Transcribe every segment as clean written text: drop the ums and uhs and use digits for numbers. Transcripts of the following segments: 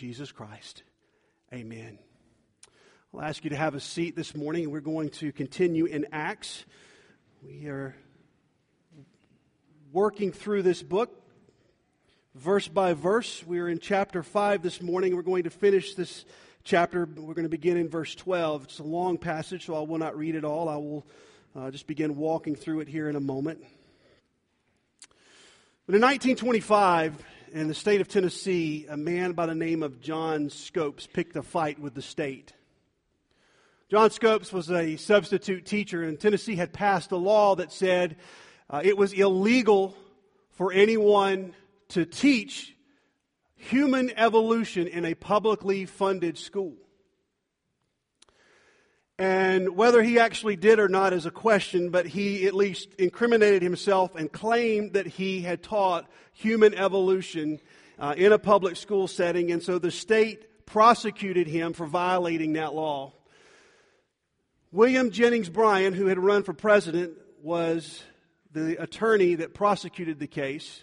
Jesus Christ. Amen. I'll ask you to have a seat this morning. We're going to continue in Acts. We are working through this book verse by verse. We're in chapter 5 this morning. We're going to finish this chapter. We're going to begin in verse 12. It's a long passage, so I will not read it all. I will just begin walking through it here in a moment. But in 1925, in the state of Tennessee, a man by the name of John Scopes picked a fight with the state. John Scopes was a substitute teacher, and Tennessee had passed a law that said it was illegal for anyone to teach human evolution in a publicly funded school. And whether he actually did or not is a question, but he at least incriminated himself and claimed that he had taught human evolution in a public school setting, and so the state prosecuted him for violating that law. William Jennings Bryan, who had run for president, was the attorney that prosecuted the case.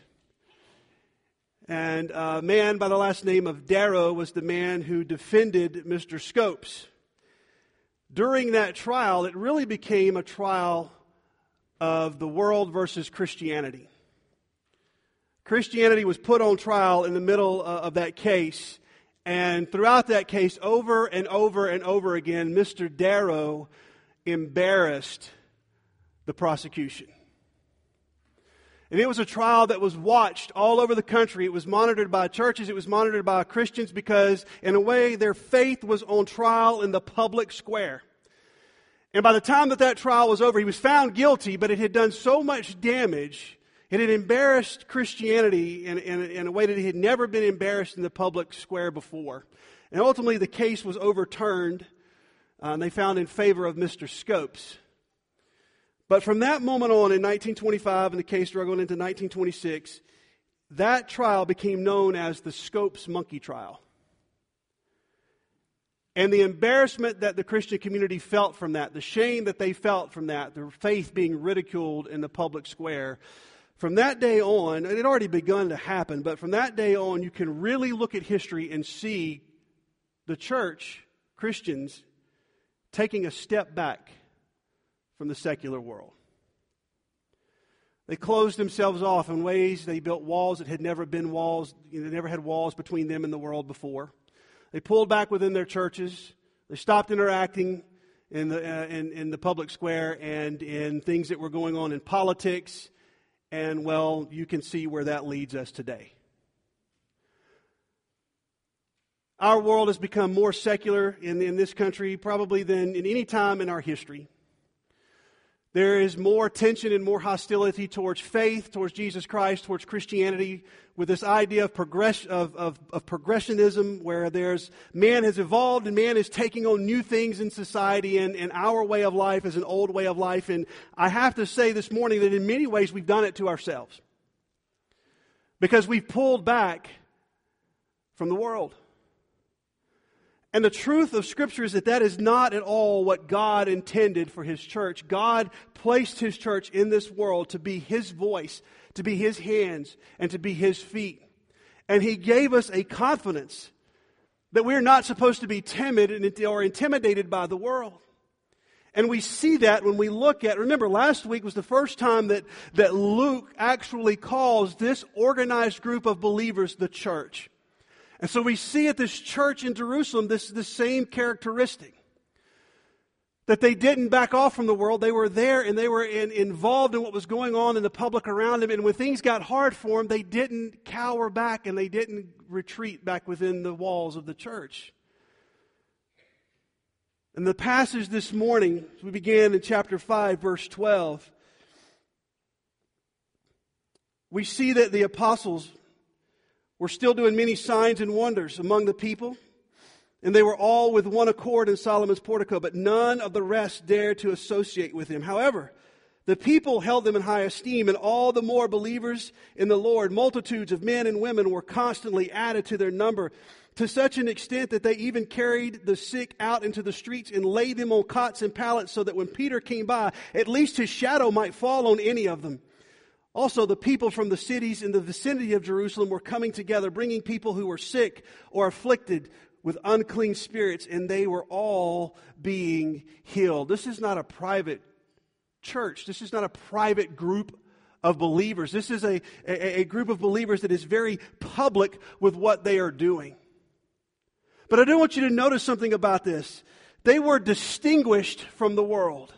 And a man by the last name of Darrow was the man who defended Mr. Scopes. During that trial, it really became a trial of the world versus Christianity. Christianity was put on trial in the middle of that case. And throughout that case, over and over and over again, Mr. Darrow embarrassed the prosecution. And it was a trial that was watched all over the country. It was monitored by churches. It was monitored by Christians because, in a way, their faith was on trial in the public square. And by the time that trial was over, he was found guilty, but it had done so much damage. It had embarrassed Christianity in a way that it had never been embarrassed in the public square before. And ultimately, the case was overturned, and they found in favor of Mr. Scopes. But from that moment on in 1925, and the case struggled into 1926, that trial became known as the Scopes Monkey Trial. And the embarrassment that the Christian community felt from that, the shame that they felt from that, their faith being ridiculed in the public square, from that day on, it had already begun to happen, but from that day on, you can really look at history and see the church, Christians, taking a step back from the secular world. They closed themselves off in ways. They built walls that had never been walls. They never had walls between them and the world before. They pulled back within their churches. They stopped interacting in the public square and in things that were going on in politics. And, well, you can see where that leads us today. Our world has become more secular in this country probably than in any time in our history. There is more tension and more hostility towards faith, towards Jesus Christ, towards Christianity, with this idea of progressionism, where man has evolved and man is taking on new things in society, and our way of life is an old way of life. And I have to say this morning that in many ways we've done it to ourselves, because we've pulled back from the world. And the truth of Scripture is that is not at all what God intended for His church. God placed His church in this world to be His voice, to be His hands, and to be His feet. And He gave us a confidence that we're not supposed to be timid or intimidated by the world. And we see that when we look at, remember last week was the first time that Luke actually calls this organized group of believers the church. And so we see at this church in Jerusalem this same characteristic. That they didn't back off from the world. They were there and they were involved in what was going on in the public around them. And when things got hard for them, they didn't cower back and they didn't retreat back within the walls of the church. And the passage this morning, we began in chapter 5, verse 12. We see that the apostles were still doing many signs and wonders among the people. And they were all with one accord in Solomon's portico, but none of the rest dared to associate with him. However, the people held them in high esteem, and all the more believers in the Lord. Multitudes of men and women were constantly added to their number, to such an extent that they even carried the sick out into the streets and laid them on cots and pallets, so that when Peter came by, at least his shadow might fall on any of them. Also, the people from the cities in the vicinity of Jerusalem were coming together, bringing people who were sick or afflicted with unclean spirits, and they were all being healed. This is not a private church. This is not a private group of believers. This is a group of believers that is very public with what they are doing. But I do want you to notice something about this. They were distinguished from the world.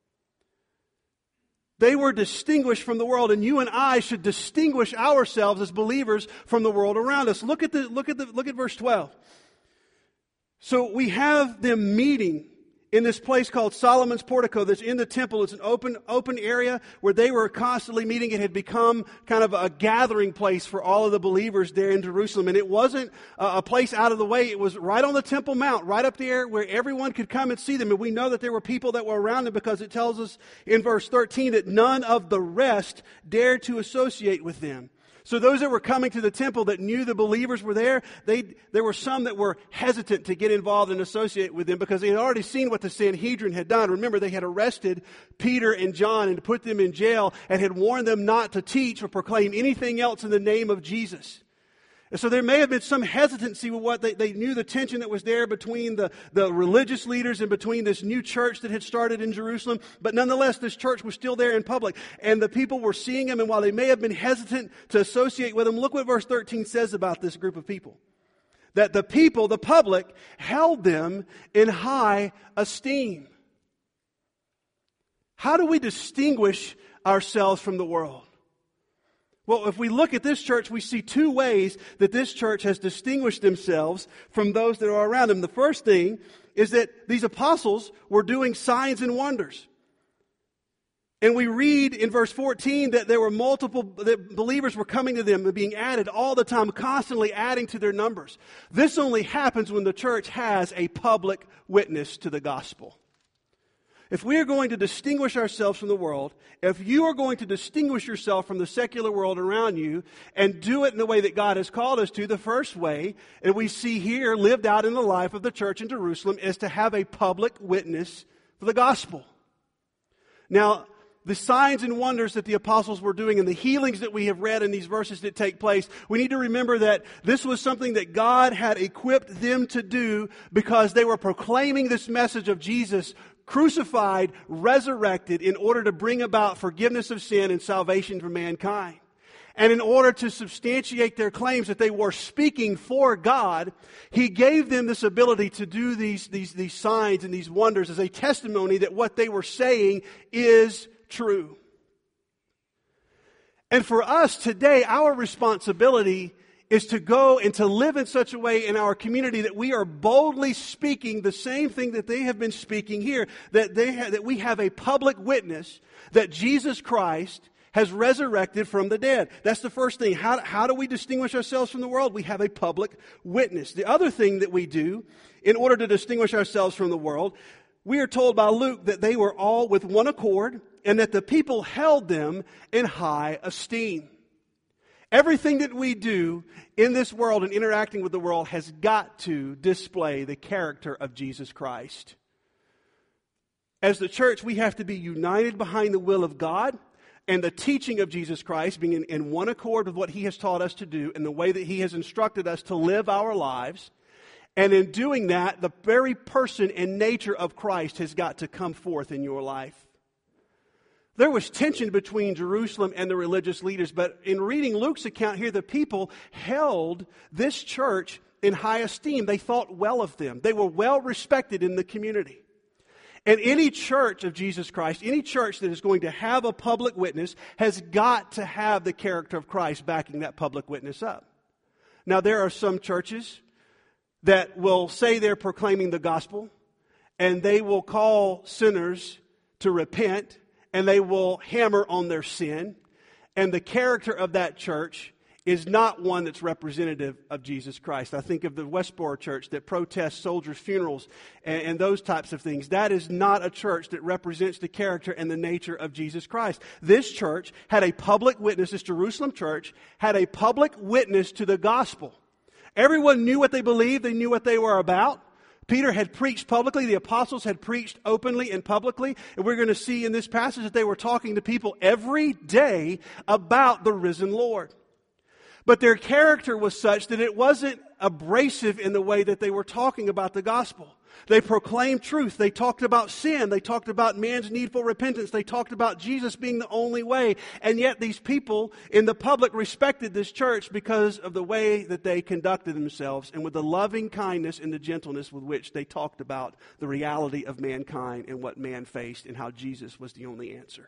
They were distinguished from the world, and you and I should distinguish ourselves as believers from the world around us. Look at verse 12. So we have them meeting in this place called Solomon's Portico that's in the temple. It's an open area where they were constantly meeting. It had become kind of a gathering place for all of the believers there in Jerusalem. And it wasn't a place out of the way. It was right on the Temple Mount, right up there where everyone could come and see them. And we know that there were people that were around them because it tells us in verse 13 that none of the rest dared to associate with them. So those that were coming to the temple that knew the believers were there, there were some that were hesitant to get involved and associate with them because they had already seen what the Sanhedrin had done. Remember, they had arrested Peter and John and put them in jail and had warned them not to teach or proclaim anything else in the name of Jesus. And so there may have been some hesitancy with what they knew the tension that was there between the religious leaders and between this new church that had started in Jerusalem. But nonetheless, this church was still there in public. And the people were seeing them. And while they may have been hesitant to associate with them, look what verse 13 says about this group of people. That the people, the public, held them in high esteem. How do we distinguish ourselves from the world? Well, if we look at this church, we see two ways that this church has distinguished themselves from those that are around them. The first thing is that these apostles were doing signs and wonders. And we read in verse 14 that there were that believers were coming to them and being added all the time, constantly adding to their numbers. This only happens when the church has a public witness to the gospel. If we are going to distinguish ourselves from the world, if you are going to distinguish yourself from the secular world around you and do it in the way that God has called us to, the first way, and we see here lived out in the life of the church in Jerusalem, is to have a public witness for the gospel. Now, the signs and wonders that the apostles were doing and the healings that we have read in these verses that take place, we need to remember that this was something that God had equipped them to do because they were proclaiming this message of Jesus crucified, resurrected, in order to bring about forgiveness of sin and salvation for mankind. And in order to substantiate their claims that they were speaking for God, He gave them this ability to do these signs and these wonders as a testimony that what they were saying is true. And for us today, our responsibility is to go and to live in such a way in our community that we are boldly speaking the same thing that they have been speaking here, that we have a public witness that Jesus Christ has resurrected from the dead. That's the first thing. How do we distinguish ourselves from the world? We have a public witness. The other thing that we do in order to distinguish ourselves from the world, we are told by Luke that they were all with one accord and that the people held them in high esteem. Everything that we do in this world and interacting with the world has got to display the character of Jesus Christ. As the church, we have to be united behind the will of God and the teaching of Jesus Christ, being in one accord with what He has taught us to do and the way that He has instructed us to live our lives. And in doing that, the very person and nature of Christ has got to come forth in your life. There was tension between Jerusalem and the religious leaders, but in reading Luke's account here, the people held this church in high esteem. They thought well of them. They were well respected in the community. And any church of Jesus Christ, any church that is going to have a public witness, has got to have the character of Christ backing that public witness up. Now, there are some churches that will say they're proclaiming the gospel, and they will call sinners to repent, and they will hammer on their sin. And the character of that church is not one that's representative of Jesus Christ. I think of the Westboro Church that protests soldiers' funerals and those types of things. That is not a church that represents the character and the nature of Jesus Christ. This church had a public witness, this Jerusalem church, had a public witness to the gospel. Everyone knew what they believed, they knew what they were about. Peter had preached publicly. The apostles had preached openly and publicly. And we're going to see in this passage that they were talking to people every day about the risen Lord. But their character was such that it wasn't abrasive in the way that they were talking about the gospel. They proclaimed truth. They talked about sin. They talked about man's need for repentance. They talked about Jesus being the only way. And yet these people in the public respected this church because of the way that they conducted themselves and with the loving kindness and the gentleness with which they talked about the reality of mankind and what man faced and how Jesus was the only answer.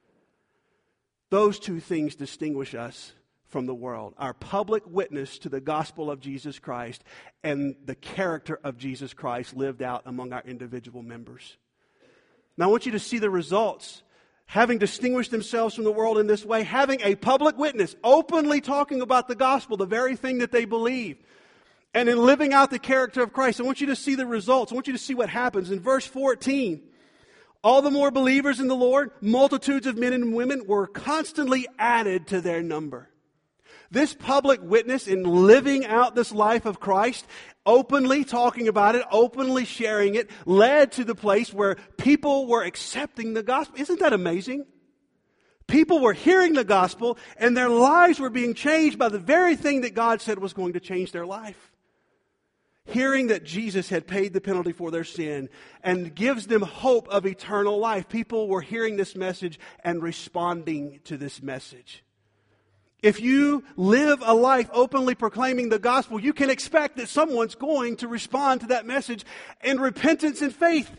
Those two things distinguish us from the world. Our public witness to the gospel of Jesus Christ and the character of Jesus Christ lived out among our individual members. Now I want you to see the results. Having distinguished themselves from the world in this way, having a public witness, openly talking about the gospel, the very thing that they believe, and in living out the character of Christ. I want you to see the results. I want you to see what happens. In verse 14, all the more believers in the Lord, multitudes of men and women were constantly added to their number. This public witness in living out this life of Christ, openly talking about it, openly sharing it, led to the place where people were accepting the gospel. Isn't that amazing? People were hearing the gospel and their lives were being changed by the very thing that God said was going to change their life. Hearing that Jesus had paid the penalty for their sin and gives them hope of eternal life. People were hearing this message and responding to this message. If you live a life openly proclaiming the gospel, you can expect that someone's going to respond to that message in repentance and faith.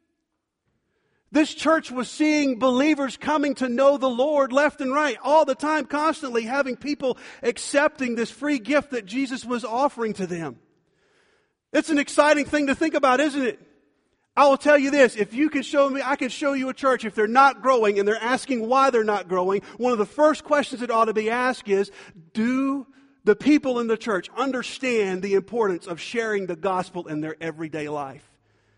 This church was seeing believers coming to know the Lord left and right, all the time, constantly having people accepting this free gift that Jesus was offering to them. It's an exciting thing to think about, isn't it? I will tell you this, if you can show me, I can show you a church, if they're not growing and they're asking why they're not growing, one of the first questions that ought to be asked is, do the people in the church understand the importance of sharing the gospel in their everyday life?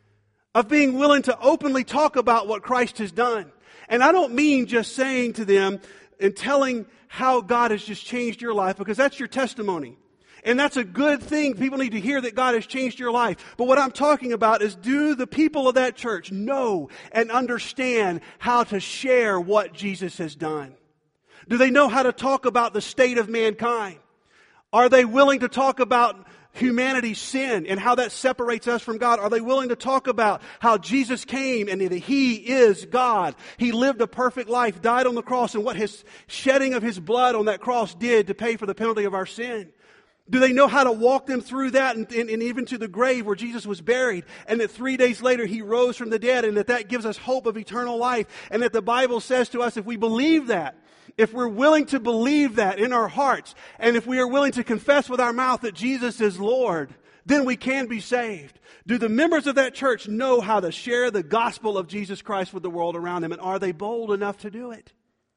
Of being willing to openly talk about what Christ has done. And I don't mean just saying to them and telling how God has just changed your life, because that's your testimony. And that's a good thing. People need to hear that God has changed your life. But what I'm talking about is, do the people of that church know and understand how to share what Jesus has done? Do they know how to talk about the state of mankind? Are they willing to talk about humanity's sin and how that separates us from God? Are they willing to talk about how Jesus came and that He is God? He lived a perfect life, died on the cross, and what His shedding of His blood on that cross did to pay for the penalty of our sin? Do they know how to walk them through that and even to the grave where Jesus was buried, and that 3 days later He rose from the dead, and that gives us hope of eternal life, and that the Bible says to us, if we believe that, if we're willing to believe that in our hearts, and if we are willing to confess with our mouth that Jesus is Lord, then we can be saved. Do the members of that church know how to share the gospel of Jesus Christ with the world around them, and are they bold enough to do it?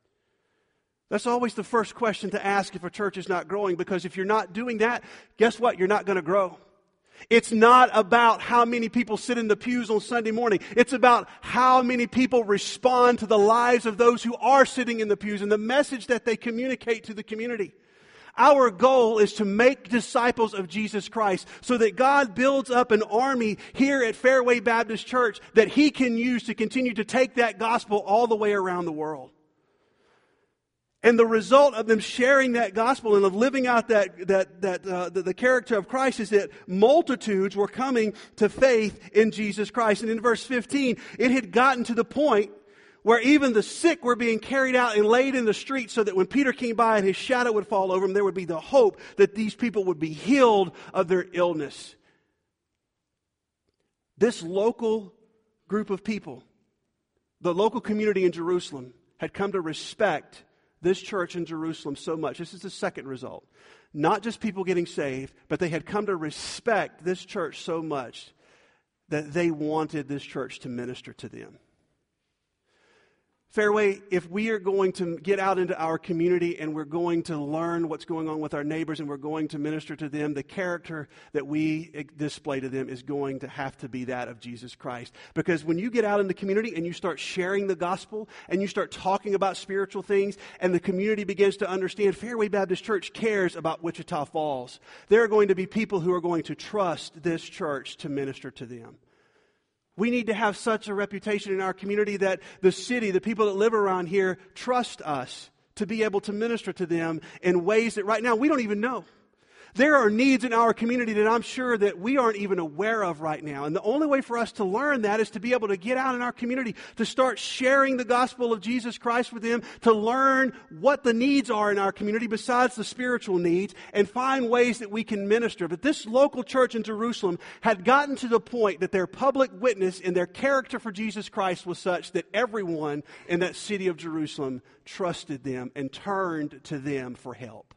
That's always the first question to ask if a church is not growing, because if you're not doing that, guess what? You're not going to grow. It's not about how many people sit in the pews on Sunday morning. It's about how many people respond to the lives of those who are sitting in the pews and the message that they communicate to the community. Our goal is to make disciples of Jesus Christ so that God builds up an army here at Fairway Baptist Church that He can use to continue to take that gospel all the way around the world. And the result of them sharing that gospel and of living out the character of Christ is that multitudes were coming to faith in Jesus Christ. And in verse 15, it had gotten to the point where even the sick were being carried out and laid in the street, so that when Peter came by and his shadow would fall over them, there would be the hope that these people would be healed of their illness. This local group of people, the local community in Jerusalem, had come to respect this church in Jerusalem so much. This is the second result. Not just people getting saved, but they had come to respect this church so much that they wanted this church to minister to them. Fairway, if we are going to get out into our community and we're going to learn what's going on with our neighbors and we're going to minister to them, the character that we display to them is going to have to be that of Jesus Christ. Because when you get out in the community and you start sharing the gospel and you start talking about spiritual things and the community begins to understand Fairway Baptist Church cares about Wichita Falls, there are going to be people who are going to trust this church to minister to them. We need to have such a reputation in our community that the city, the people that live around here, trust us to be able to minister to them in ways that right now we don't even know. There are needs in our community that I'm sure that we aren't even aware of right now. And the only way for us to learn that is to be able to get out in our community, to start sharing the gospel of Jesus Christ with them, to learn what the needs are in our community besides the spiritual needs, and find ways that we can minister. But this local church in Jerusalem had gotten to the point that their public witness and their character for Jesus Christ was such that everyone in that city of Jerusalem trusted them and turned to them for help.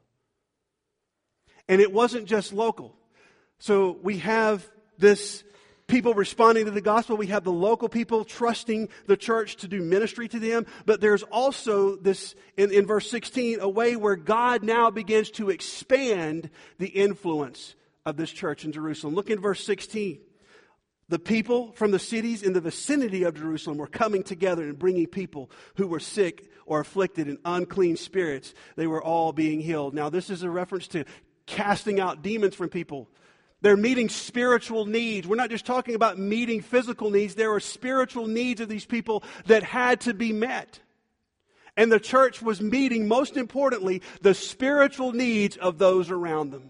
And it wasn't just local. So we have this people responding to the gospel. We have the local people trusting the church to do ministry to them. But there's also this, in verse 16, a way where God now begins to expand the influence of this church in Jerusalem. Look in verse 16. The people from the cities in the vicinity of Jerusalem were coming together and bringing people who were sick or afflicted in unclean spirits. They were all being healed. Now, this is a reference to casting out demons from people. They're meeting spiritual needs. We're not just talking about meeting physical needs. There are spiritual needs of these people that had to be met. And the church was meeting, most importantly, the spiritual needs of those around them.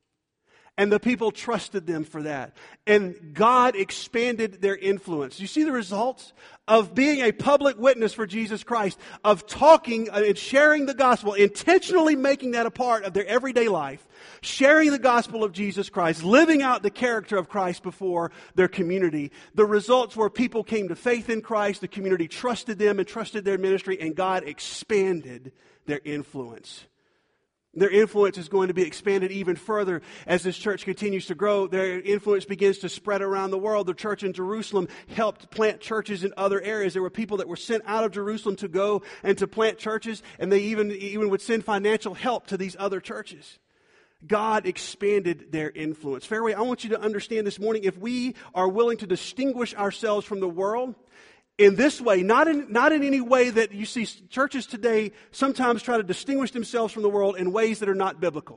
And the people trusted them for that. And God expanded their influence. You see the results of being a public witness for Jesus Christ, of talking and sharing the gospel, intentionally making that a part of their everyday life, sharing the gospel of Jesus Christ, living out the character of Christ before their community. The results were people came to faith in Christ, the community trusted them and trusted their ministry, and God expanded their influence. Their influence is going to be expanded even further as this church continues to grow. Their influence begins to spread around the world. The church in Jerusalem helped plant churches in other areas. There were people that were sent out of Jerusalem to go and to plant churches, and they even would send financial help to these other churches. God expanded their influence. Fairway, I want you to understand this morning, if we are willing to distinguish ourselves from the world, in this way, not in any way that you see churches today sometimes try to distinguish themselves from the world in ways that are not biblical.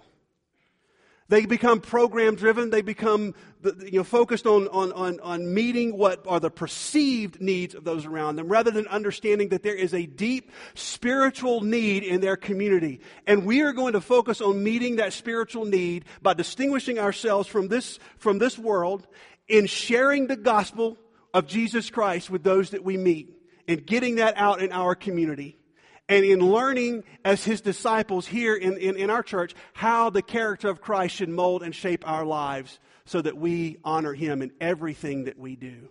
They become program driven. They become focused on meeting what are the perceived needs of those around them, rather than understanding that there is a deep spiritual need in their community. And we are going to focus on meeting that spiritual need by distinguishing ourselves from this world in sharing the gospel of Jesus Christ with those that we meet, and getting that out in our community, and in learning as His disciples here in our church how the character of Christ should mold and shape our lives so that we honor Him in everything that we do.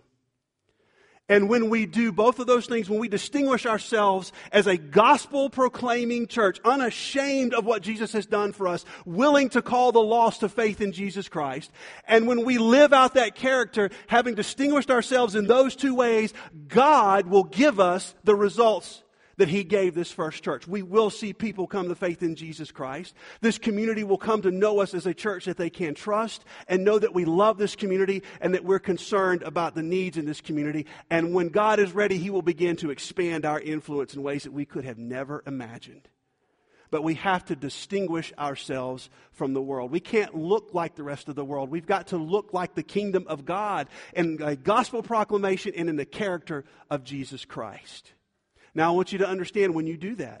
And when we do both of those things, when we distinguish ourselves as a gospel-proclaiming church, unashamed of what Jesus has done for us, willing to call the lost to faith in Jesus Christ, and when we live out that character, having distinguished ourselves in those two ways, God will give us the results that He gave this first church. We will see people come to faith in Jesus Christ. This community will come to know us as a church that they can trust and know that we love this community and that we're concerned about the needs in this community. And when God is ready, He will begin to expand our influence in ways that we could have never imagined. But we have to distinguish ourselves from the world. We can't look like the rest of the world. We've got to look like the kingdom of God in a gospel proclamation and in the character of Jesus Christ. Now, I want you to understand, when you do that,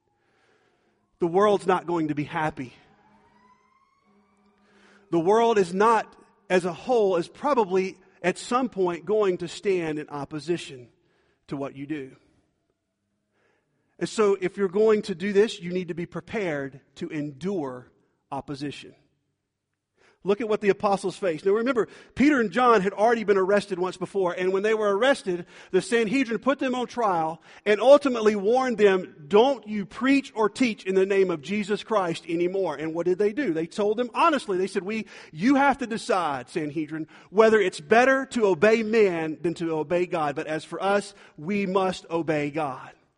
the world's not going to be happy. The world is not, as a whole, is probably at some point going to stand in opposition to what you do. And so, if you're going to do this, you need to be prepared to endure opposition. Look at what the apostles faced. Now remember, Peter and John had already been arrested once before, and when they were arrested, the Sanhedrin put them on trial and ultimately warned them, don't you preach or teach in the name of Jesus Christ anymore. And what did they do? They told them honestly, they said, you have to decide, Sanhedrin, whether it's better to obey men than to obey God. But as for us, we must obey God.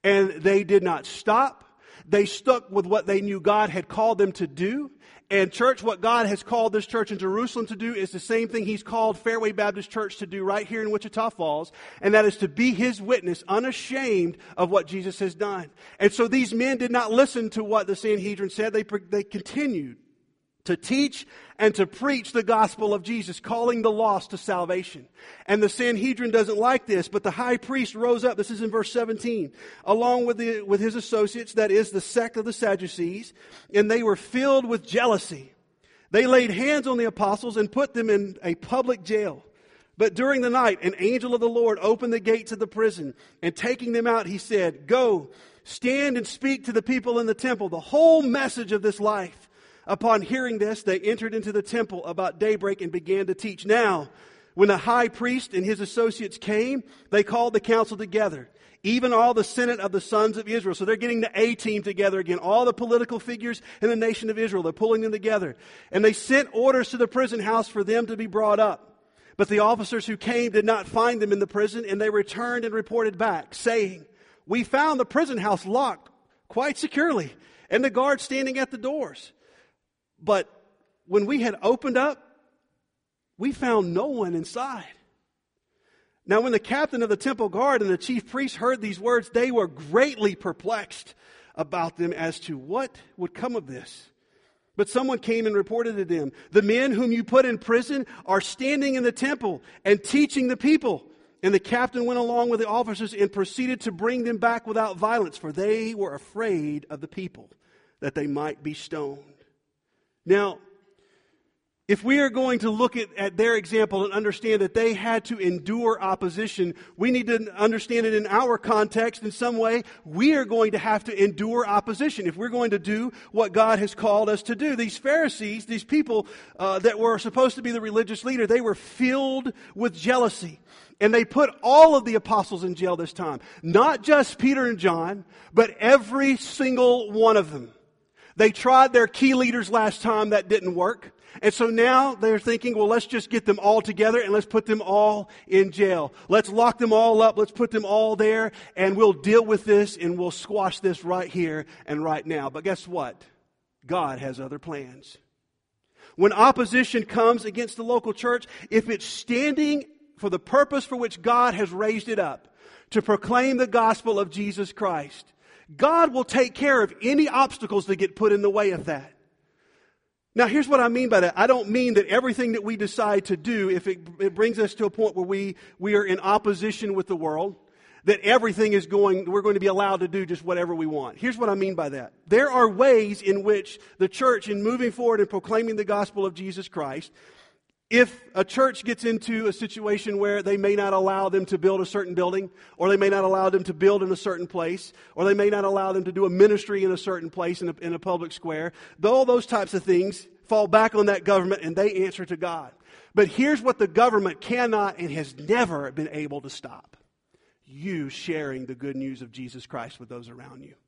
And they did not stop. They stuck with what they knew God had called them to do. And church, what God has called this church in Jerusalem to do is the same thing He's called Fairway Baptist Church to do right here in Wichita Falls. And that is to be His witness, unashamed of what Jesus has done. And so these men did not listen to what the Sanhedrin said. They continued to teach and to preach the gospel of Jesus, calling the lost to salvation. And the Sanhedrin doesn't like this, but the high priest rose up, this is in verse 17, along with his associates, that is the sect of the Sadducees, and they were filled with jealousy. They laid hands on the apostles and put them in a public jail. But during the night, an angel of the Lord opened the gates of the prison, and taking them out, he said, "Go, stand and speak to the people in the temple the whole message of this life." Upon hearing this, they entered into the temple about daybreak and began to teach. Now, when the high priest and his associates came, they called the council together, even all the senate of the sons of Israel. So they're getting the A-team together again, all the political figures in the nation of Israel. They're pulling them together. And they sent orders to the prison house for them to be brought up. But the officers who came did not find them in the prison, and they returned and reported back, saying, "We found the prison house locked quite securely, and the guards standing at the doors. But when we had opened up, we found no one inside." Now when the captain of the temple guard and the chief priests heard these words, they were greatly perplexed about them as to what would come of this. But someone came and reported to them, "The men whom you put in prison are standing in the temple and teaching the people." And the captain went along with the officers and proceeded to bring them back without violence, for they were afraid of the people, that they might be stoned. Now, if we are going to look at their example and understand that they had to endure opposition, we need to understand it in our context in some way. We are going to have to endure opposition if we're going to do what God has called us to do. These Pharisees, these people that were supposed to be the religious leader, they were filled with jealousy. And they put all of the apostles in jail this time. Not just Peter and John, but every single one of them. They tried their key leaders last time, that didn't work. And so now they're thinking, well, let's just get them all together and let's put them all in jail. Let's lock them all up. Let's put them all there and we'll deal with this and we'll squash this right here and right now. But guess what? God has other plans. When opposition comes against the local church, if it's standing for the purpose for which God has raised it up, to proclaim the gospel of Jesus Christ, God will take care of any obstacles that get put in the way of that. Now, here's what I mean by that. I don't mean that everything that we decide to do, if it brings us to a point where we are in opposition with the world, that everything we're going to be allowed to do just whatever we want. Here's what I mean by that. There are ways in which the church, in moving forward and proclaiming the gospel of Jesus Christ, if a church gets into a situation where they may not allow them to build a certain building, or they may not allow them to build in a certain place, or they may not allow them to do a ministry in a certain place in a public square, all those types of things fall back on that government and they answer to God. But here's what the government cannot and has never been able to stop: you sharing the good news of Jesus Christ with those around you.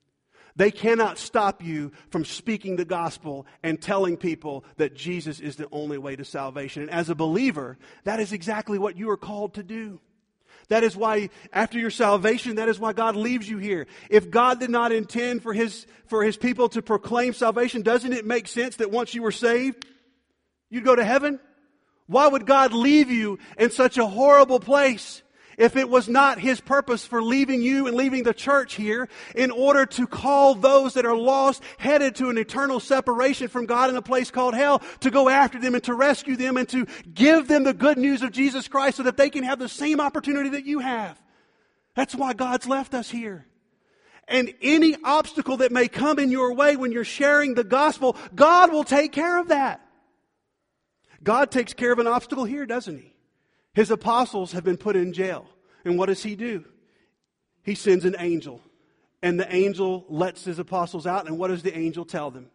They cannot stop you from speaking the gospel and telling people that Jesus is the only way to salvation. And as a believer, that is exactly what you are called to do. That is why, after your salvation, that is why God leaves you here. If God did not intend for His people to proclaim salvation, doesn't it make sense that once you were saved, you'd go to heaven? Why would God leave you in such a horrible place if it was not His purpose for leaving you and leaving the church here in order to call those that are lost, headed to an eternal separation from God in a place called hell, to go after them and to rescue them and to give them the good news of Jesus Christ so that they can have the same opportunity that you have? That's why God's left us here. And any obstacle that may come in your way when you're sharing the gospel, God will take care of that. God takes care of an obstacle here, doesn't He? His apostles have been put in jail. And what does He do? He sends an angel. And the angel lets His apostles out. And what does the angel tell them?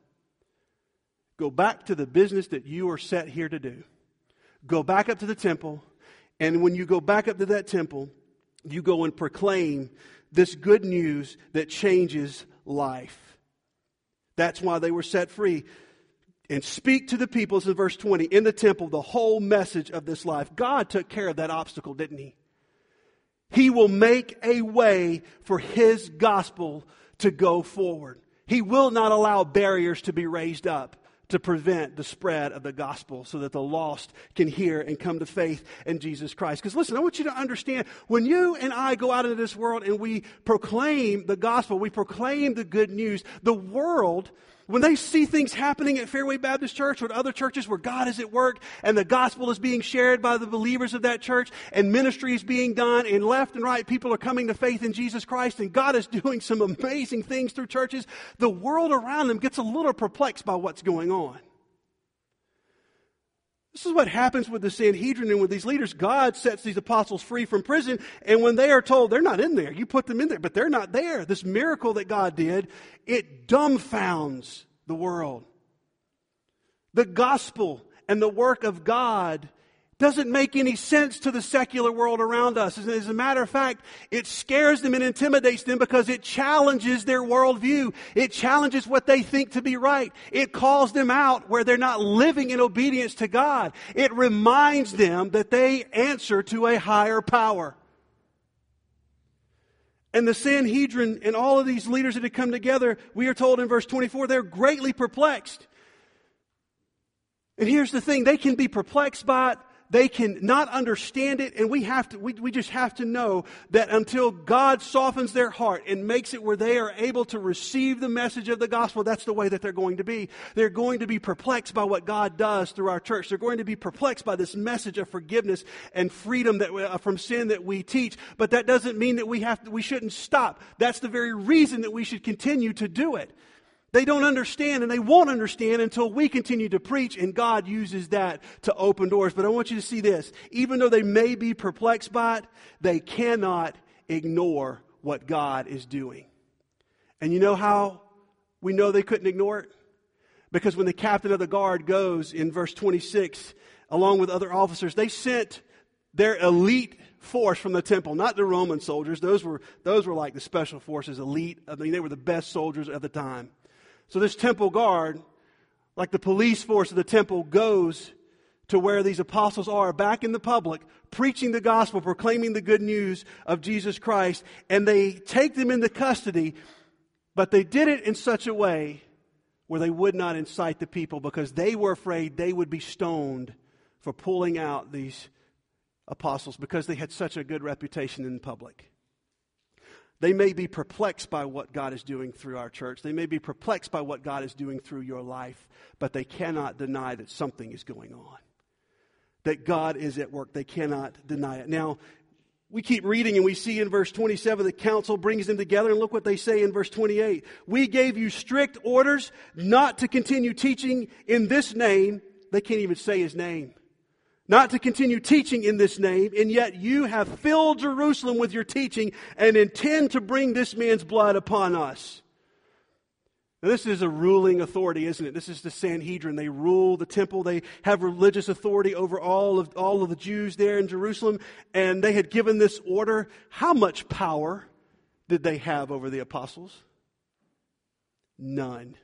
Go back to the business that you are set here to do. Go back up to the temple. And when you go back up to that temple, you go and proclaim this good news that changes life. That's why they were set free. And speak to the people, in verse 20, in the temple, the whole message of this life. God took care of that obstacle, didn't He? He will make a way for His gospel to go forward. He will not allow barriers to be raised up to prevent the spread of the gospel so that the lost can hear and come to faith in Jesus Christ. Because listen, I want you to understand, when you and I go out into this world and we proclaim the gospel, we proclaim the good news, the world, when they see things happening at Fairway Baptist Church or at other churches where God is at work and the gospel is being shared by the believers of that church and ministry is being done and left and right people are coming to faith in Jesus Christ and God is doing some amazing things through churches, the world around them gets a little perplexed by what's going on. This is what happens with the Sanhedrin and with these leaders. God sets these apostles free from prison, and when they are told they're not in there, you put them in there, but they're not there. This miracle that God did, it dumbfounds the world. The gospel and the work of God doesn't make any sense to the secular world around us. As a matter of fact, it scares them and intimidates them because it challenges their worldview. It challenges what they think to be right. It calls them out where they're not living in obedience to God. It reminds them that they answer to a higher power. And the Sanhedrin and all of these leaders that had come together, we are told in verse 24, they're greatly perplexed. And here's the thing, they can be perplexed by it. They can not understand it, and we just have to know that until God softens their heart and makes it where they are able to receive the message of the gospel, that's the way that they're going to be. They're going to be perplexed by what God does through our church. They're going to be perplexed by this message of forgiveness and freedom from sin that we teach. But that doesn't mean that we shouldn't stop. That's the very reason that we should continue to do it. They don't understand, and they won't understand until we continue to preach, and God uses that to open doors. But I want you to see this. Even though they may be perplexed by it, they cannot ignore what God is doing. And you know how we know they couldn't ignore it? Because when the captain of the guard goes in verse 26, along with other officers, they sent their elite force from the temple, not the Roman soldiers. Those were like the special forces, elite. I mean, they were the best soldiers of the time. So this temple guard, like the police force of the temple, goes to where these apostles are, back in the public, preaching the gospel, proclaiming the good news of Jesus Christ, and they take them into custody, but they did it in such a way where they would not incite the people because they were afraid they would be stoned for pulling out these apostles because they had such a good reputation in public. They may be perplexed by what God is doing through our church. They may be perplexed by what God is doing through your life, but they cannot deny that something is going on, that God is at work. They cannot deny it. Now, we keep reading and we see in verse 27 the council brings them together, and look what they say in verse 28. We gave you strict orders not to continue teaching in this name. They can't even say His name. Not to continue teaching in this name, and yet you have filled Jerusalem with your teaching and intend to bring this man's blood upon us. Now, this is a ruling authority, isn't it? This is the Sanhedrin. They rule the temple. They have religious authority over all of the Jews there in Jerusalem, and they had given this order. How much power did they have over the apostles? None.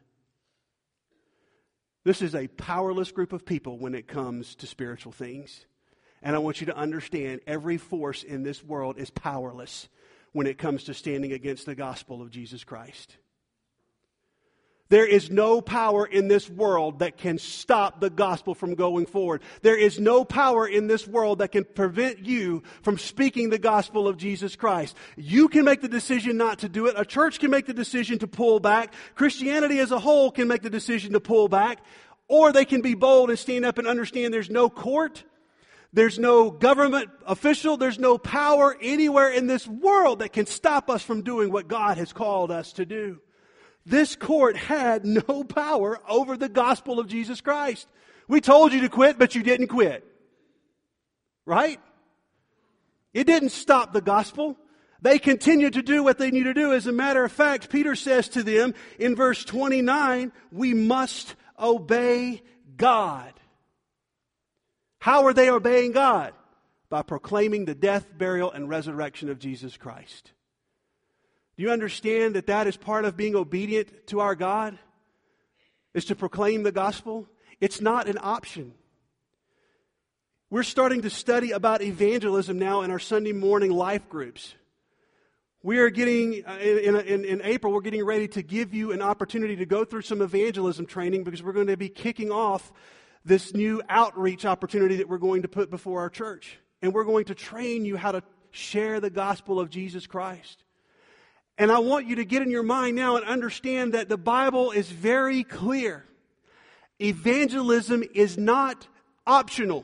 This is a powerless group of people when it comes to spiritual things. And I want you to understand, every force in this world is powerless when it comes to standing against the gospel of Jesus Christ. There is no power in this world that can stop the gospel from going forward. There is no power in this world that can prevent you from speaking the gospel of Jesus Christ. You can make the decision not to do it. A church can make the decision to pull back. Christianity as a whole can make the decision to pull back. Or they can be bold and stand up and understand there's no court. There's no government official. There's no power anywhere in this world that can stop us from doing what God has called us to do. This court had no power over the gospel of Jesus Christ. We told you to quit, but you didn't quit. Right? It didn't stop the gospel. They continued to do what they need to do. As a matter of fact, Peter says to them in verse 29, we must obey God. How are they obeying God? By proclaiming the death, burial, and resurrection of Jesus Christ. Do you understand that that is part of being obedient to our God? Is to proclaim the gospel? It's not an option. We're starting to study about evangelism now in our Sunday morning life groups. We are getting, in April, we're getting ready to give you an opportunity to go through some evangelism training because we're going to be kicking off this new outreach opportunity that we're going to put before our church. And we're going to train you how to share the gospel of Jesus Christ. And I want you to get in your mind now and understand that the Bible is very clear. Evangelism is not optional.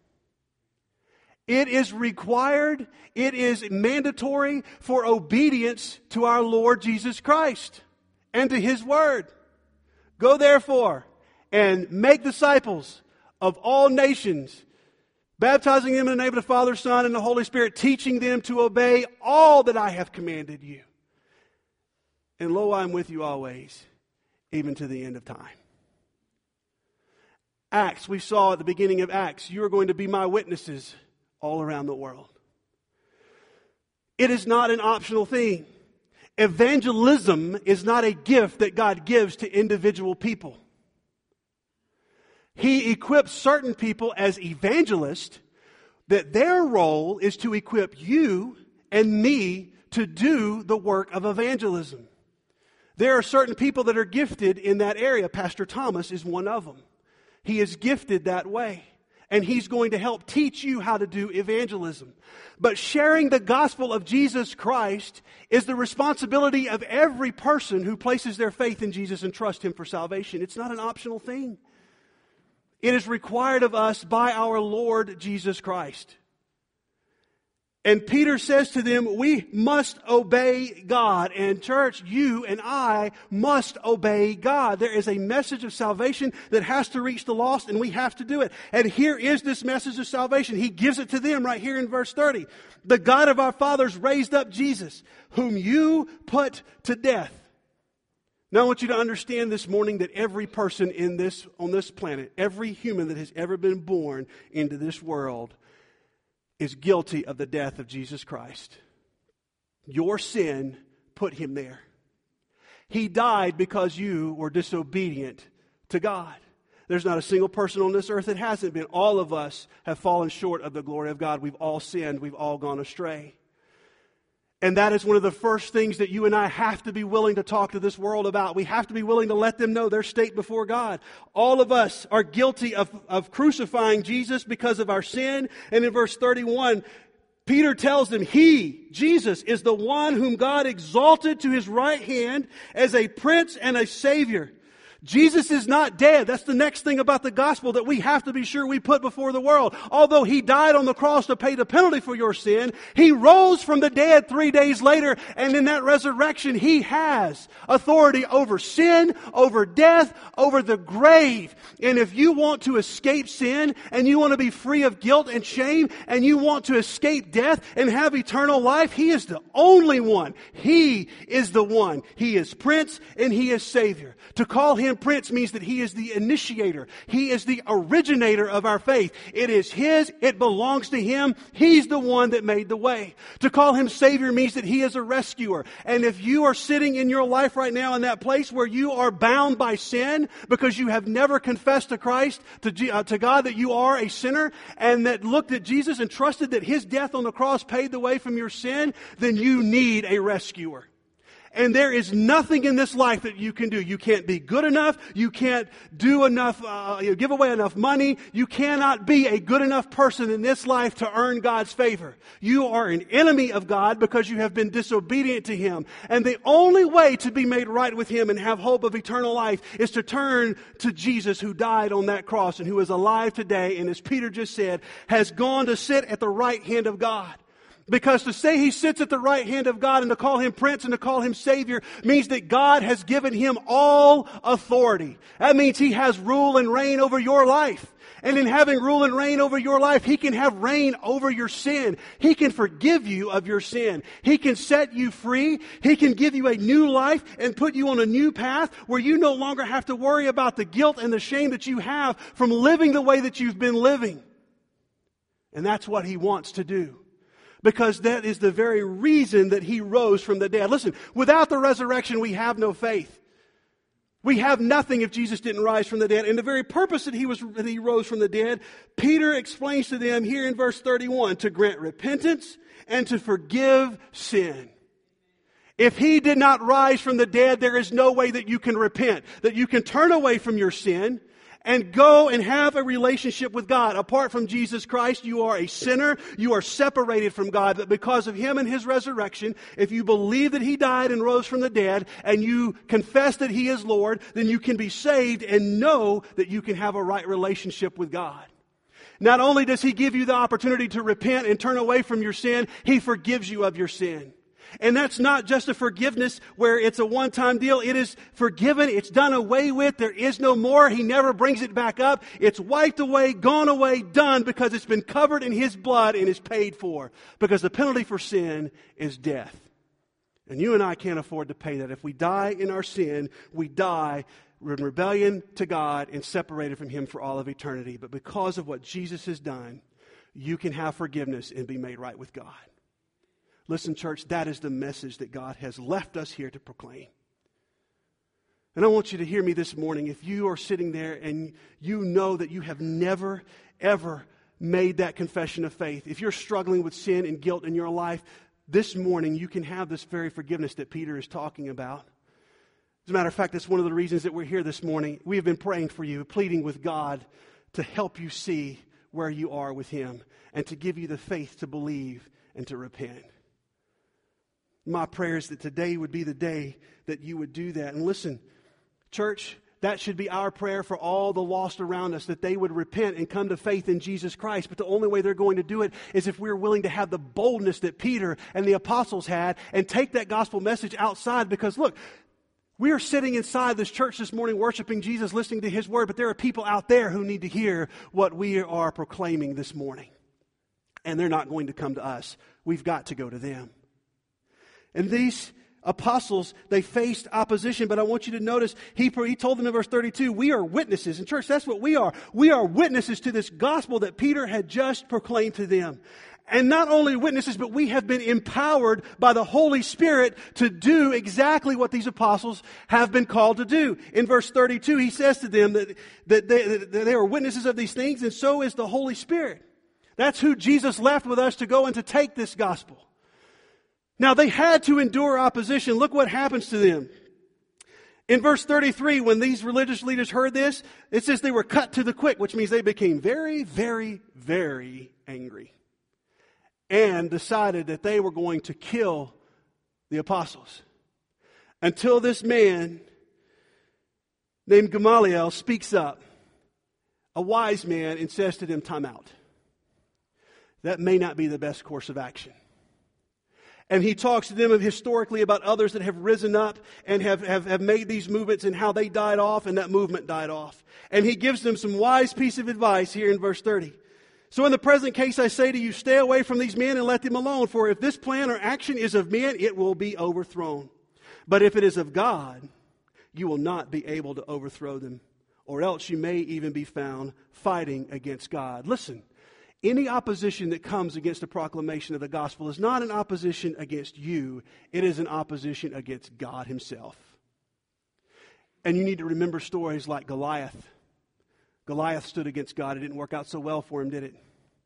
It is required, it is mandatory for obedience to our Lord Jesus Christ and to His Word. Go therefore and make disciples of all nations, baptizing them in the name of the Father, Son, and the Holy Spirit, teaching them to obey all that I have commanded you. And lo, I am with you always, even to the end of time. Acts, we saw at the beginning of Acts, you are going to be my witnesses all around the world. It is not an optional thing. Evangelism is not a gift that God gives to individual people. He equips certain people as evangelists that their role is to equip you and me to do the work of evangelism. There are certain people that are gifted in that area. Pastor Thomas is one of them. He is gifted that way. And he's going to help teach you how to do evangelism. But sharing the gospel of Jesus Christ is the responsibility of every person who places their faith in Jesus and trusts Him for salvation. It's not an optional thing. It is required of us by our Lord Jesus Christ. And Peter says to them, we must obey God. And church, you and I must obey God. There is a message of salvation that has to reach the lost, and we have to do it. And here is this message of salvation. He gives it to them right here in verse 30. The God of our fathers raised up Jesus, whom you put to death. Now I want you to understand this morning that every person on this planet, every human that has ever been born into this world, is guilty of the death of Jesus Christ. Your sin put Him there. He died because you were disobedient to God. There's not a single person on this earth that hasn't been. All of us have fallen short of the glory of God. We've all sinned. We've all gone astray. And that is one of the first things that you and I have to be willing to talk to this world about. We have to be willing to let them know their state before God. All of us are guilty of crucifying Jesus because of our sin. And in verse 31, Peter tells them, He, Jesus, is the one whom God exalted to His right hand as a Prince and a Savior. Jesus is not dead. That's the next thing about the gospel that we have to be sure we put before the world. Although He died on the cross to pay the penalty for your sin, He rose from the dead 3 days later, and in that resurrection, He has authority over sin, over death, over the grave. And if you want to escape sin, and you want to be free of guilt and shame, and you want to escape death and have eternal life, He is the only one. He is the one. He is Prince and He is Savior. To call Him Prince means that He is the initiator. He is the originator of our faith. It is His. It belongs to Him. He's the one that made the way. To call Him Savior means that He is a rescuer. And if you are sitting in your life right now in that place where you are bound by sin because you have never confessed to Christ, to God, that you are a sinner, and that looked at Jesus and trusted that His death on the cross paid the way from your sin, then you need a rescuer. And there is nothing in this life that you can do. You can't be good enough. You can't do enough, give away enough money. You cannot be a good enough person in this life to earn God's favor. You are an enemy of God because you have been disobedient to Him. And the only way to be made right with Him and have hope of eternal life is to turn to Jesus, who died on that cross and who is alive today, and as Peter just said, has gone to sit at the right hand of God. Because to say He sits at the right hand of God and to call Him Prince and to call Him Savior means that God has given Him all authority. That means He has rule and reign over your life. And in having rule and reign over your life, He can have reign over your sin. He can forgive you of your sin. He can set you free. He can give you a new life and put you on a new path where you no longer have to worry about the guilt and the shame that you have from living the way that you've been living. And that's what He wants to do. Because that is the very reason that He rose from the dead. Listen, without the resurrection, we have no faith. We have nothing if Jesus didn't rise from the dead. And the very purpose that he rose from the dead, Peter explains to them here in verse 31, to grant repentance and to forgive sin. If he did not rise from the dead, there is no way that you can repent, that you can turn away from your sin and go and have a relationship with God. Apart from Jesus Christ, you are a sinner. You are separated from God. But because of Him and His resurrection, if you believe that He died and rose from the dead, and you confess that He is Lord, then you can be saved and know that you can have a right relationship with God. Not only does He give you the opportunity to repent and turn away from your sin, He forgives you of your sin. And that's not just a forgiveness where it's a one-time deal. It is forgiven. It's done away with. There is no more. He never brings it back up. It's wiped away, gone away, done, because it's been covered in His blood and is paid for. Because the penalty for sin is death. And you and I can't afford to pay that. If we die in our sin, we die in rebellion to God and separated from Him for all of eternity. But because of what Jesus has done, you can have forgiveness and be made right with God. Listen, church, that is the message that God has left us here to proclaim. And I want you to hear me this morning. If you are sitting there and you know that you have never, ever made that confession of faith, if you're struggling with sin and guilt in your life, this morning you can have this very forgiveness that Peter is talking about. As a matter of fact, that's one of the reasons that we're here this morning. We have been praying for you, pleading with God to help you see where you are with Him and to give you the faith to believe and to repent. My prayer is that today would be the day that you would do that. And listen, church, that should be our prayer for all the lost around us, that they would repent and come to faith in Jesus Christ. But the only way they're going to do it is if we're willing to have the boldness that Peter and the apostles had and take that gospel message outside. Because look, we are sitting inside this church this morning worshiping Jesus, listening to His Word, but there are people out there who need to hear what we are proclaiming this morning. And they're not going to come to us. We've got to go to them. And these apostles, they faced opposition, but I want you to notice, he told them in verse 32, we are witnesses. And church, that's what we are. We are witnesses to this gospel that Peter had just proclaimed to them. And not only witnesses, but we have been empowered by the Holy Spirit to do exactly what these apostles have been called to do. In verse 32, he says to them that they are witnesses of these things, and so is the Holy Spirit. That's who Jesus left with us to go and to take this gospel. Now, they had to endure opposition. Look what happens to them. In verse 33, when these religious leaders heard this, it says they were cut to the quick, which means they became very, very, very angry and decided that they were going to kill the apostles. Until this man named Gamaliel speaks up, a wise man, and says to them, time out. That may not be the best course of action. And he talks to them historically about others that have risen up and have made these movements and how they died off and that movement died off. And he gives them some wise piece of advice here in verse 30. So in the present case, I say to you, stay away from these men and let them alone. For if this plan or action is of men, it will be overthrown. But if it is of God, you will not be able to overthrow them. Or else you may even be found fighting against God. Listen. Any opposition that comes against the proclamation of the gospel is not an opposition against you. It is an opposition against God Himself. And you need to remember stories like Goliath. Goliath stood against God. It didn't work out so well for him, did it?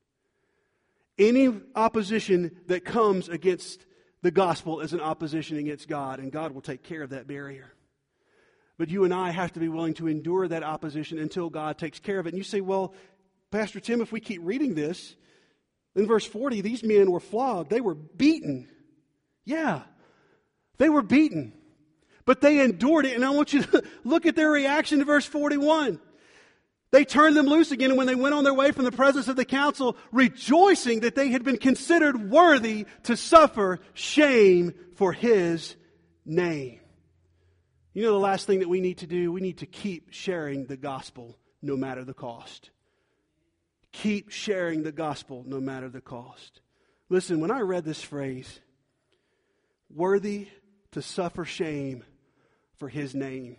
Any opposition that comes against the gospel is an opposition against God, and God will take care of that barrier. But you and I have to be willing to endure that opposition until God takes care of it. And you say, well, Pastor Tim, if we keep reading this, in verse 40, these men were flogged. They were beaten. Yeah, they were beaten. But they endured it. And I want you to look at their reaction to verse 41. They turned them loose again, and when they went on their way from the presence of the council, rejoicing that they had been considered worthy to suffer shame for His name. You know the last thing that we need to do? We need to keep sharing the gospel no matter the cost. Keep sharing the gospel no matter the cost. Listen, when I read this phrase, worthy to suffer shame for His name,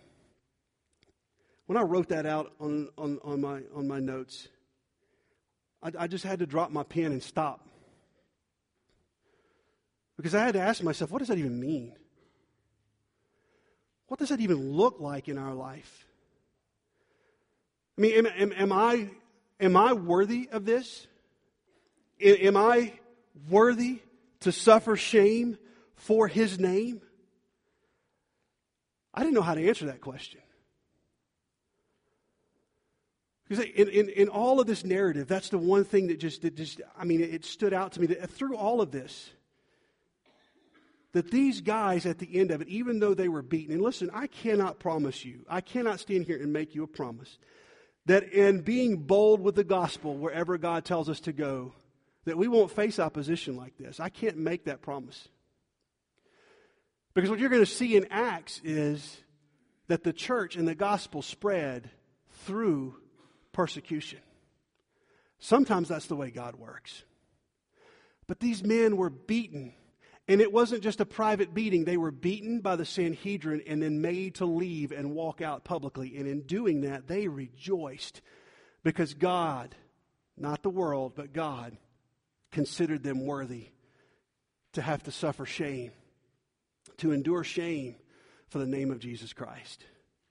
when I wrote that out on my notes, I just had to drop my pen and stop. Because I had to ask myself, what does that even mean? what does that even look like in our life? I mean, am I worthy of this? Am I worthy to suffer shame for His name? I didn't know how to answer that question. Because in all of this narrative, that's the one thing that it stood out to me that through all of this, that these guys at the end of it, even though they were beaten, and listen, I cannot promise you, I cannot stand here and make you a promise, that in being bold with the gospel wherever God tells us to go, that we won't face opposition like this. I can't make that promise. Because what you're going to see in Acts is that the church and the gospel spread through persecution. Sometimes that's the way God works. But these men were beaten. And it wasn't just a private beating. They were beaten by the Sanhedrin and then made to leave and walk out publicly. And in doing that, they rejoiced because God, not the world, but God, considered them worthy to have to suffer shame, to endure shame for the name of Jesus Christ.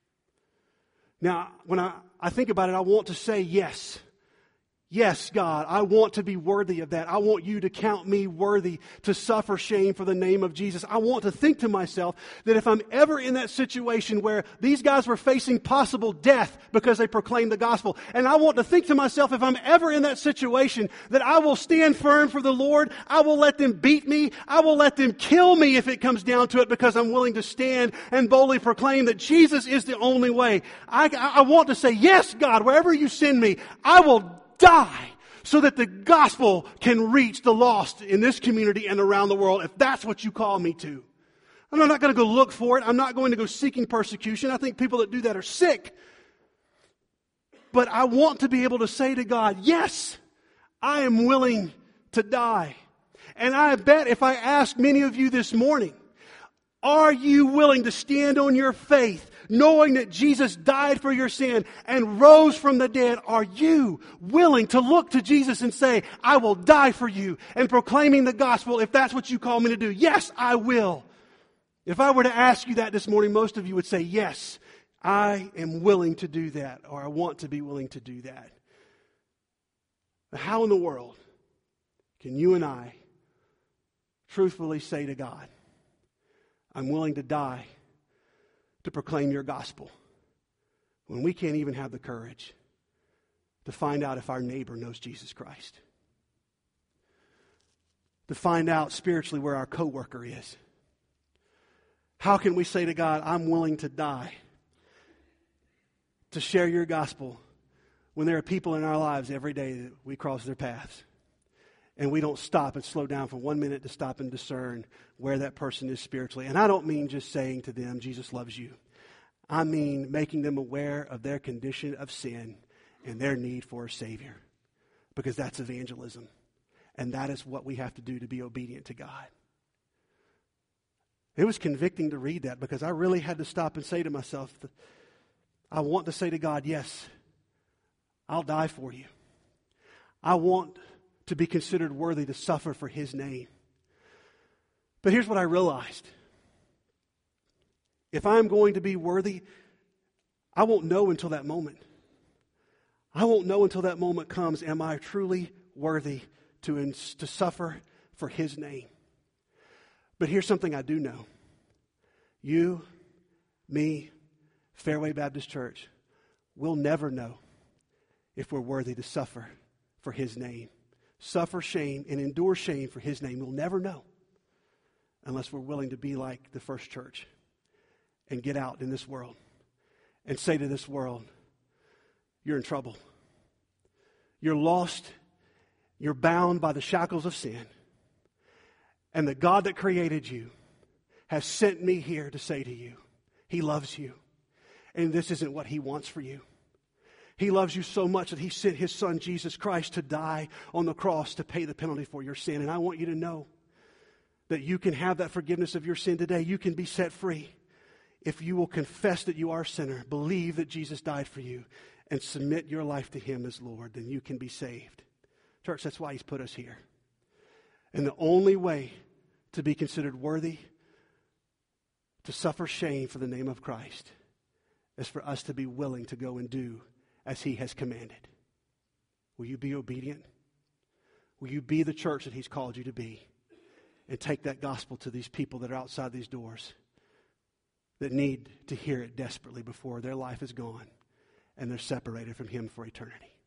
Now, when I think about it, I want to say yes. Yes, God, I want to be worthy of that. I want you to count me worthy to suffer shame for the name of Jesus. I want to think to myself that if I'm ever in that situation where these guys were facing possible death because they proclaimed the gospel, and I want to think to myself if I'm ever in that situation that I will stand firm for the Lord, I will let them beat me, I will let them kill me if it comes down to it because I'm willing to stand and boldly proclaim that Jesus is the only way. I want to say, yes, God, wherever you send me, I will die so that the gospel can reach the lost in this community and around the world if that's what you call me to. I'm not going to go look for it. I'm not going to go seeking persecution. I think people that do that are sick. But I want to be able to say to God, yes, I am willing to die. And I bet if I ask many of you this morning, are you willing to stand on your faith, knowing that Jesus died for your sin and rose from the dead? Are you willing to look to Jesus and say, I will die for you, and proclaiming the gospel if that's what you call me to do? Yes, I will. If I were to ask you that this morning, most of you would say, yes, I am willing to do that, or I want to be willing to do that. But how in the world can you and I truthfully say to God, I'm willing to die to proclaim your gospel, when we can't even have the courage to find out if our neighbor knows Jesus Christ? To find out spiritually where our coworker is. How can we say to God, I'm willing to die to share your gospel when there are people in our lives every day that we cross their paths and we don't stop and slow down for 1 minute to stop and discern where that person is spiritually? And I don't mean just saying to them, Jesus loves you. I mean making them aware of their condition of sin and their need for a Savior. Because that's evangelism. And that is what we have to do to be obedient to God. It was convicting to read that because I really had to stop and say to myself, I want to say to God, yes, I'll die for you. I want to be considered worthy to suffer for His name. But here's what I realized. If I'm going to be worthy, I won't know until that moment. I won't know until that moment comes, am I truly worthy to suffer for His name? But here's something I do know. You, me, Fairway Baptist Church, will never know if we're worthy to suffer for His name. Suffer shame and endure shame for His name. We'll never know unless we're willing to be like the first church and get out in this world and say to this world, you're in trouble. You're lost. You're bound by the shackles of sin. And the God that created you has sent me here to say to you, He loves you. And this isn't what He wants for you. He loves you so much that He sent His Son, Jesus Christ, to die on the cross to pay the penalty for your sin. And I want you to know that you can have that forgiveness of your sin today. You can be set free if you will confess that you are a sinner, believe that Jesus died for you, and submit your life to Him as Lord. Then you can be saved. Church, that's why He's put us here. And the only way to be considered worthy to suffer shame for the name of Christ is for us to be willing to go and do as He has commanded. Will you be obedient? Will you be the church that He's called you to be? And take that gospel to these people that are outside these doors that need to hear it desperately before their life is gone and they're separated from Him for eternity.